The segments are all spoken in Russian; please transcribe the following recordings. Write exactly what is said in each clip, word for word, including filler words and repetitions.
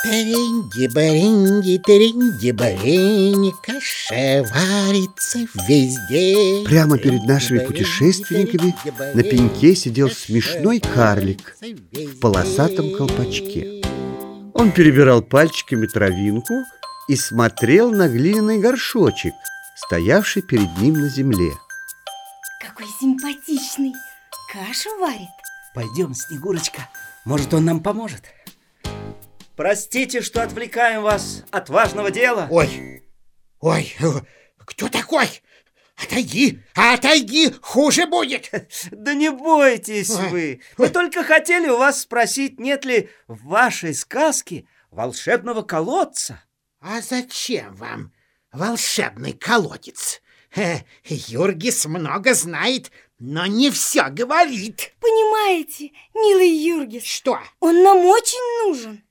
Таринги-баринги, таринги-баринги, каша варится везде. Прямо перед нашими путешественниками на пеньке сидел смешной карлик в полосатом колпачке. Он перебирал пальчиками травинку и смотрел на глиняный горшочек, стоявший перед ним на земле. Какой симпатичный! Кашу варит. Пойдем, Снегурочка, может, он нам поможет. Простите, что отвлекаем вас от важного дела. Ой, ой, кто такой? Отойди, отойди, хуже будет. Да не бойтесь вы. Мы только хотели у вас спросить, нет ли в вашей сказке волшебного колодца. А зачем вам волшебный колодец? Юргис много знает, но не все говорит. Понимаете, милый Юргис? Что? Он нам очень нужен.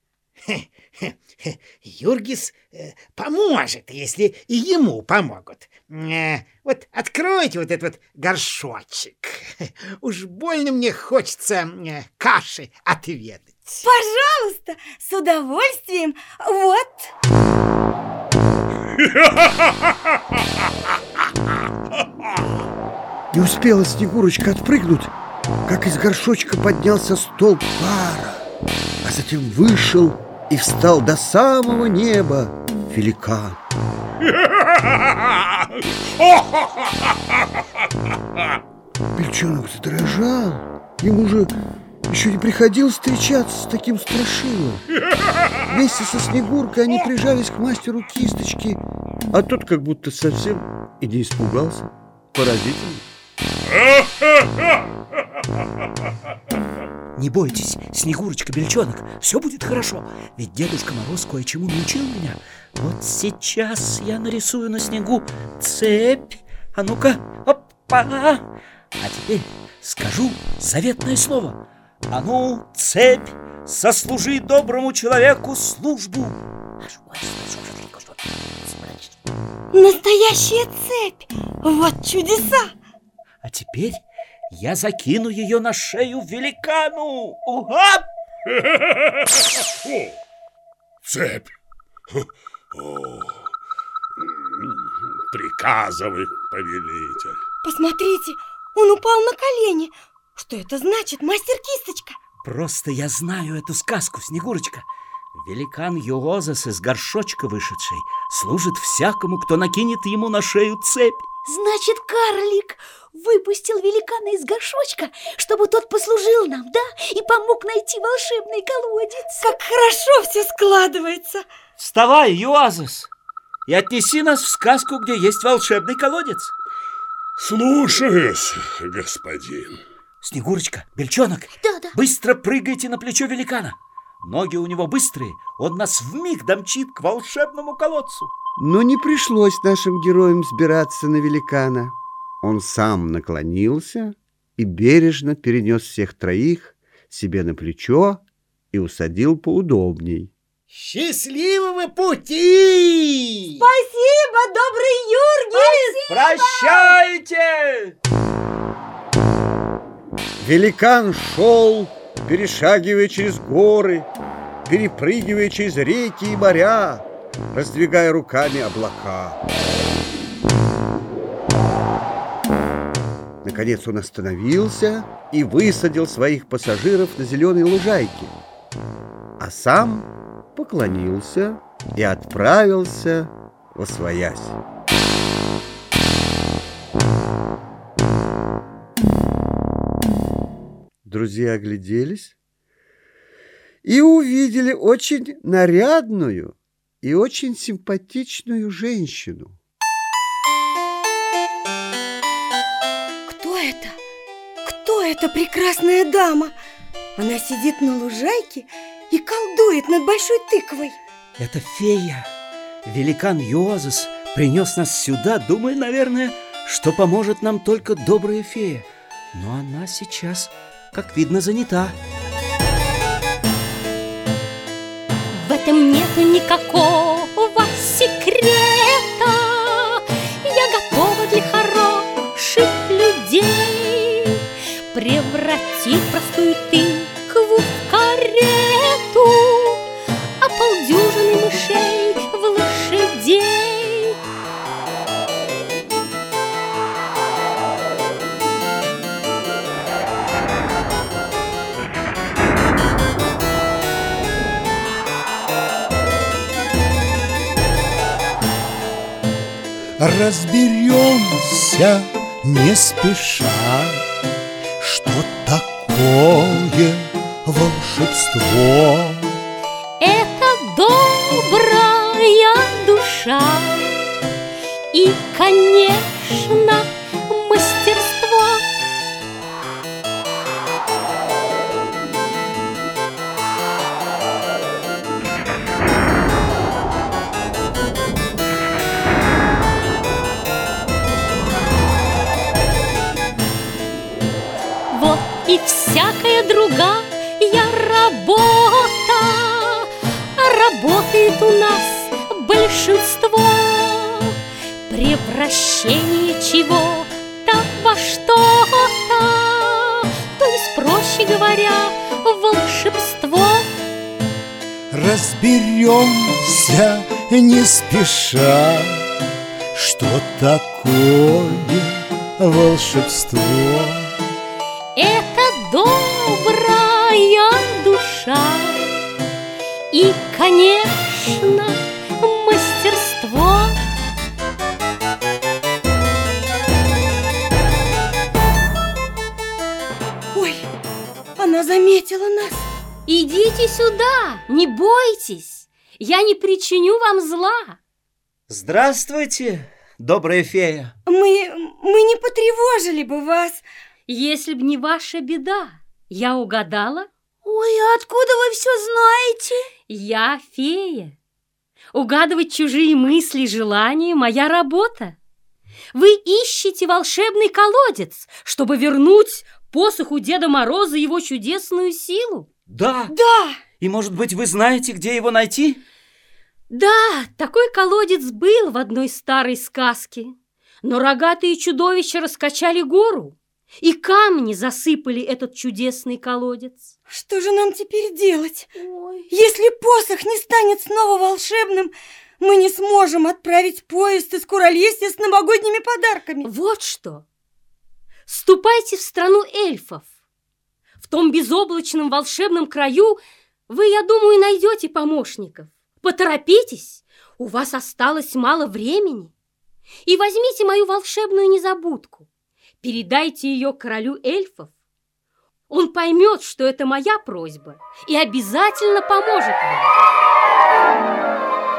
Юргис э, поможет, если и ему помогут. Э, вот откройте вот этот вот горшочек. Уж больно мне хочется э, каши отведать. Пожалуйста, с удовольствием. Вот. Не успела Снегурочка отпрыгнуть, как из горшочка поднялся столб пара, а затем вышел и встал до самого неба великан. Бельчонок задрожал. Ему же еще не приходилось встречаться с таким страшилом. Вместе со Снегуркой они прижались к мастеру кисточки, а тот как будто совсем и не испугался. Поразительно. Не бойтесь, Снегурочка, Бельчонок, все будет хорошо. Ведь Дедушка Мороз кое-чему научил меня. Вот сейчас я нарисую на снегу цепь. А ну-ка, опа! А теперь скажу заветное слово. А ну, цепь, сослужи доброму человеку службу. Настоящая цепь! Вот чудеса! А теперь я закину ее на шею великану. Уга! О, цепь! О, приказывай, повелитель. Посмотрите, он упал на колени. Что это значит, мастер Кисточка? Просто я знаю эту сказку, Снегурочка. Великан Йозас из горшочка вышедший служит всякому, кто накинет ему на шею цепь. Значит, карлик выпустил великана из горшочка, чтобы тот послужил нам, да? И помог найти волшебный колодец. Как хорошо все складывается. Вставай, Йозас, и отнеси нас в сказку, где есть волшебный колодец. Слушаюсь, господин. Снегурочка, Бельчонок, да, да. Быстро прыгайте на плечо великана. Ноги у него быстрые, он нас вмиг домчит к волшебному колодцу. Но не пришлось нашим героям сбираться на великана. Он сам наклонился и бережно перенес всех троих себе на плечо и усадил поудобней. Счастливого пути! Спасибо, добрый Юргис! Прощайте! Великан шел, перешагивая через горы, перепрыгивая через реки и моря, раздвигая руками облака. Наконец он остановился и высадил своих пассажиров на зеленой лужайке, а сам поклонился и отправился восвоясь. Друзья огляделись и увидели очень нарядную и очень симпатичную женщину. Кто это? Кто эта прекрасная дама? Она сидит на лужайке и колдует над большой тыквой. Это фея. Великан Йозас принес нас сюда, думая, наверное, что поможет нам только добрая фея. Но она сейчас, как видно, занята. В этом нету никакого секрета. Я готова для хороших людей превратить простую тыкву в карету, а полдня разберемся не спеша, что такое волшебство. Это добрая душа и, конечно, мастерство. Вот и всякая другая работа, а работает у нас большинство. Превращение чего-то во что-то, то есть, проще говоря, волшебство. Разберемся не спеша, что такое волшебство. Это добрая душа и, конечно, мастерство. Ой, она заметила нас. Идите сюда, не бойтесь, я не причиню вам зла. Здравствуйте, добрая фея. Мы, мы не потревожили бы вас. Если б не ваша беда, я угадала? Ой, а откуда вы все знаете? Я фея. Угадывать чужие мысли и желания – моя работа. Вы ищете волшебный колодец, чтобы вернуть посоху Деда Мороза его чудесную силу? Да. Да. И, может быть, вы знаете, где его найти? Да, такой колодец был в одной старой сказке. Но рогатые чудовища раскачали гору, и камни засыпали этот чудесный колодец. Что же нам теперь делать? Ой. Если посох не станет снова волшебным, мы не сможем отправить поезд из Куролесья с новогодними подарками. Вот что. Ступайте в страну эльфов. В том безоблачном волшебном краю вы, я думаю, найдете помощников. Поторопитесь, у вас осталось мало времени. И возьмите мою волшебную незабудку. Передайте ее королю эльфов. Он поймет, что это моя просьба, и обязательно поможет вам.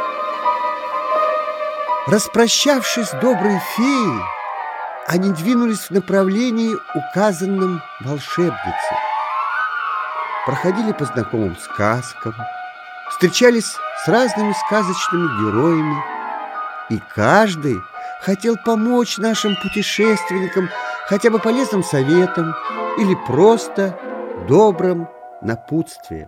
Распрощавшись с доброй феей, они двинулись в направлении, указанном волшебницей. Проходили по знакомым сказкам, встречались с разными сказочными героями, и каждый хотел помочь нашим путешественникам хотя бы полезным советом или просто добрым напутствием.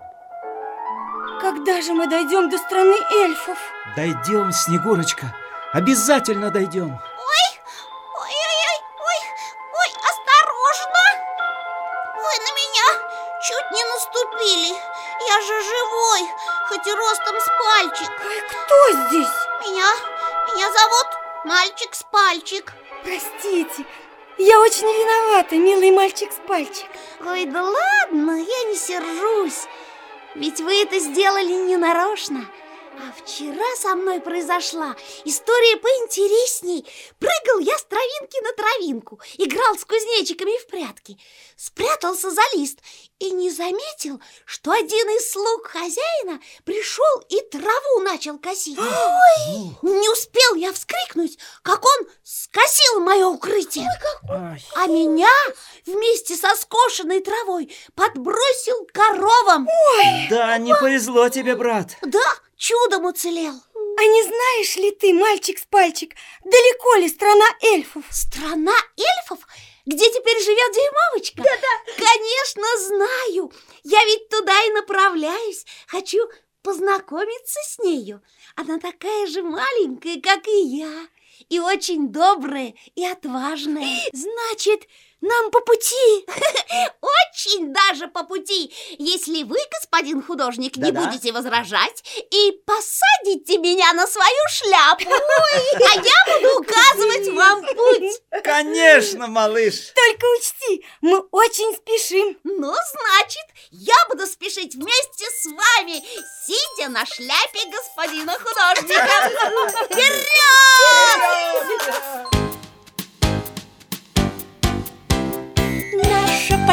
Когда же мы дойдем до страны эльфов? Дойдем, Снегурочка, обязательно дойдем. Ой-ой-ой, ой, ой, осторожно! Вы на меня чуть не наступили. Я же живой, хоть и ростом с пальчик. Ой, кто здесь? Меня, меня зовут Мальчик с пальчик. Простите, я очень виновата, милый мальчик с пальчик. Ой, да ладно, я не сержусь. Ведь вы это сделали не нарочно. А вчера со мной произошла история поинтересней. Прыгал я с травинки на травинку, играл с кузнечиками в прятки, спрятался за лист и не заметил, что один из слуг хозяина пришел и траву начал косить. Ой! Не успел я вскрикнуть, как он скосил мое укрытие. Ой. А меня вместе со скошенной травой подбросил коровам. Ой! Да, не повезло тебе, брат. Да, чудом уцелел. А не знаешь ли ты, мальчик с пальчик, далеко ли страна эльфов? Страна эльфов? Где теперь живет дюймовочка? Да-да. Конечно, знаю. Я ведь туда и направляюсь. Хочу познакомиться с нею. Она такая же маленькая, как и я. И очень добрая и отважная. Значит, нам по пути. Очень даже по пути, если вы, господин художник, не Да-да. будете возражать и посадите меня на свою шляпу. Ой, а я буду указывать вам путь. Конечно, малыш. Только учти, мы очень спешим. Ну, значит, я буду спешить вместе с вами, сидя на шляпе господина художника. Вперед!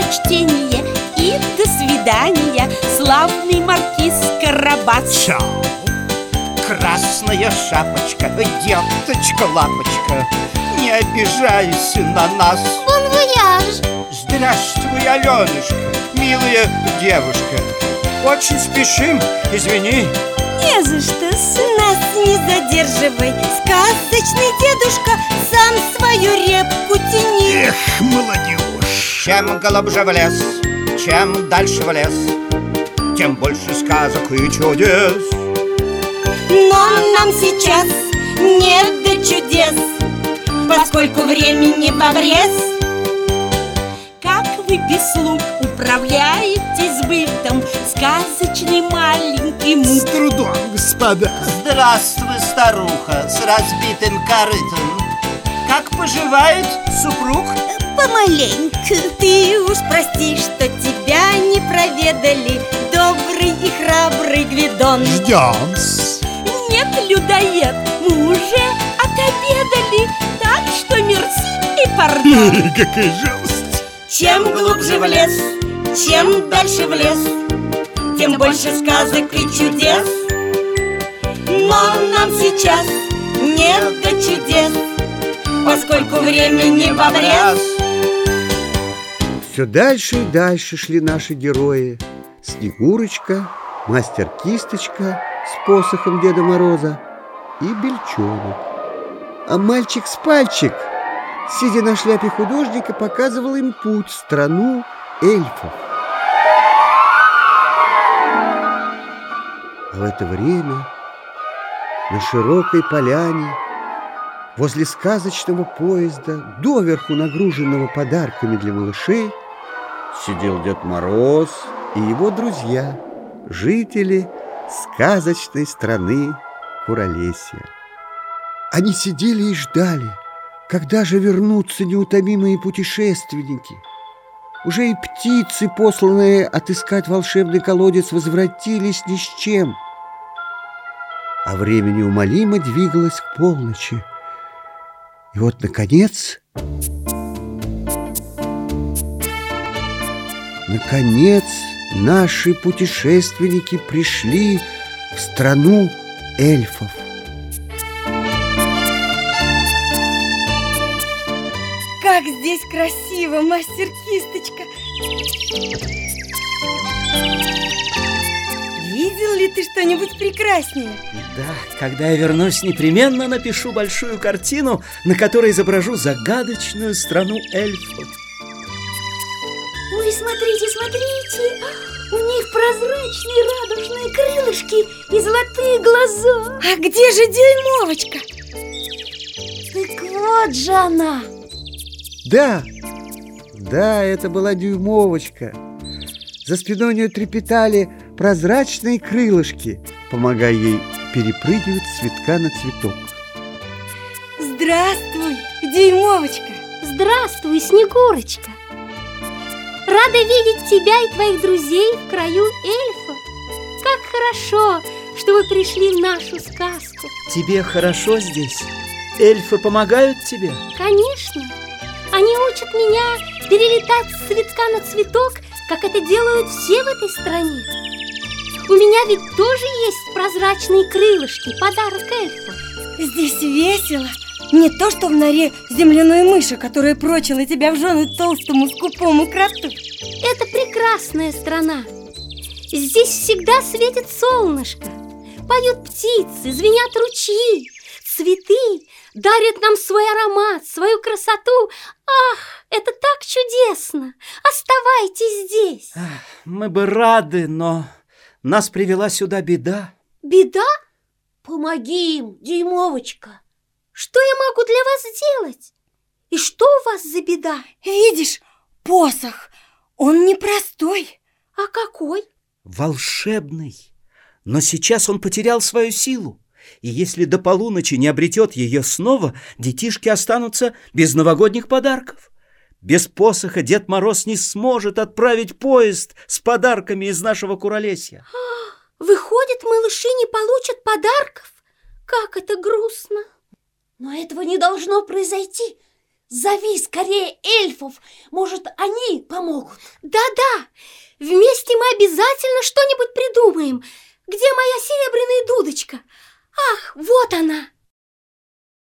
чтения и до свидания, славный маркиз Карабас. Чао, красная шапочка, деточка-лапочка, не обижайся на нас. Бон вояж. Здравствуй, Аленушка, милая девушка. Очень спешим, извини. Не за что, с нас не задерживай. Сказочный дедушка, сам свою репку тяни. Эх, молодежь. Чем глубже в лес, чем дальше в лес, тем больше сказок и чудес. Но нам сейчас не до чудес, поскольку времени в обрез. Как вы без слуг управляетесь бытом, сказочный маленький муж? С трудом, господа. Здравствуй, старуха с разбитым корытом. Как поживает супруг? Помаленьку. Ты уж прости, что тебя не проведали, добрый и храбрый Гвидон. Ждем-с. Нет, людоед, мы уже отобедали, так что мерси и пардон. Какая жалость. Чем глубже в лес, чем дальше в лес, тем больше сказок и чудес. Но нам сейчас не до чудес, поскольку времени в обрез. Все дальше и дальше шли наши герои. Снегурочка, мастер Кисточка с посохом Деда Мороза и Бельчонок. А мальчик с пальчик, сидя на шляпе художника, показывал им путь в страну эльфов. А в это время на широкой поляне возле сказочного поезда, доверху нагруженного подарками для малышей, сидел Дед Мороз и его друзья, жители сказочной страны Куролесья. Они сидели и ждали, когда же вернутся неутомимые путешественники. Уже и птицы, посланные отыскать волшебный колодец, возвратились ни с чем. А время неумолимо двигалось к полночи. И вот, наконец, наконец, наши путешественники пришли в страну эльфов. Как здесь красиво, мастер Кисточка! Видел ли ты что-нибудь прекраснее? Да, когда я вернусь, непременно напишу большую картину, на которой изображу загадочную страну эльфов. Ой, смотрите, смотрите! У них прозрачные радужные крылышки и золотые глаза. А где же Дюймовочка? Так вот же она. Да, да, это была Дюймовочка. За спиной у нее трепетали прозрачные крылышки, помогая ей перепрыгивать с цветка на цветок. Здравствуй, Дюймовочка! Здравствуй, Снегурочка! Рада видеть тебя и твоих друзей в краю эльфов. Как хорошо, что вы пришли в нашу сказку. Тебе хорошо здесь? Эльфы помогают тебе? Конечно. Они учат меня перелетать с цветка на цветок, как это делают все в этой стране. У меня ведь тоже есть прозрачные крылышки, подарок эльфов. Здесь весело. Не то, что в норе земляной мыши, которая прочила тебя в жены толстому скупому кроту. Это прекрасная страна. Здесь всегда светит солнышко, поют птицы, звенят ручьи, цветы дарят нам свой аромат, свою красоту. Ах, это так чудесно! Оставайтесь здесь. Мы бы рады, но нас привела сюда беда. Беда? Помоги им, Дюймовочка. Что я могу для вас сделать? И что у вас за беда? Видишь, посох, он непростой. А какой? Волшебный. Но сейчас он потерял свою силу. И если до полуночи не обретет ее снова, детишки останутся без новогодних подарков. Без посоха Дед Мороз не сможет отправить поезд с подарками из нашего Куролесья. Выходит, малыши не получат подарков? Как это грустно! Но этого не должно произойти. Зови скорее эльфов, может, они помогут. Да-да, вместе мы обязательно что-нибудь придумаем. Где моя серебряная дудочка? Ах, вот она!